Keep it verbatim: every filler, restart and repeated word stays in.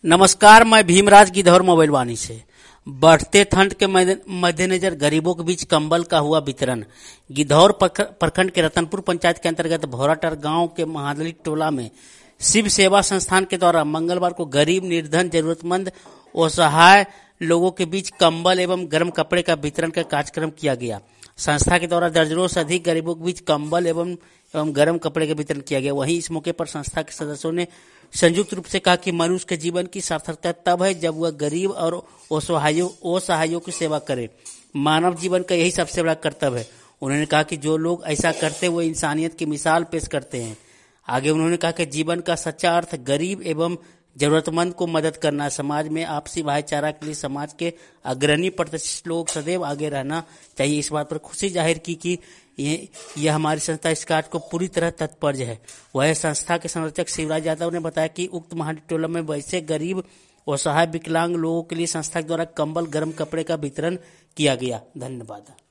नमस्कार, मैं भीमराज गिद्धौर मोबाइल वाणी से। बढ़ते ठंड के मद्देनजर गरीबों के बीच कंबल का हुआ वितरण। गिद्धौर प्रखंड के रतनपुर पंचायत के अंतर्गत भौराटर गांव के महादली टोला में शिव सेवा संस्थान के द्वारा मंगलवार को गरीब, निर्धन, जरूरतमंद और असहाय लोगों के बीच कंबल एवं गर्म कपड़े का वितरण का कार्यक्रम किया गया। संस्था के द्वारा दर्जनों से अधिक गरीबों के बीच कंबल एवं एवं गर्म कपड़े का वितरण किया गया। वहीं इस मौके पर संस्था के सदस्यों ने संयुक्त रूप से कहा कि मनुष्य के जीवन की सार्थकता तब है जब वह गरीब और असहायों असहायों की सेवा करे। मानव जीवन का यही सबसे बड़ा कर्तव्य है। उन्होंने कहा कि जो लोग ऐसा करते हैं वो इंसानियत की मिसाल पेश करते हैं। आगे उन्होंने कहा कि जीवन का सच्चा अर्थ गरीब एवं जरूरतमंद को मदद करना। समाज में आपसी भाईचारा के लिए समाज के अग्रणी प्रतिष्ठित लोग सदैव आगे रहना चाहिए। इस बात पर खुशी जाहिर की कि ये यह हमारी संस्था इस कार्य को पूरी तरह तत्पर है। वह संस्था के संरक्षक शिवराज यादव ने बताया कि उक्त महाडी टोला में वैसे गरीब और सहाय विकलांग लोगों के लिए संस्था के द्वारा कंबल, गर्म कपड़े का वितरण किया गया। धन्यवाद।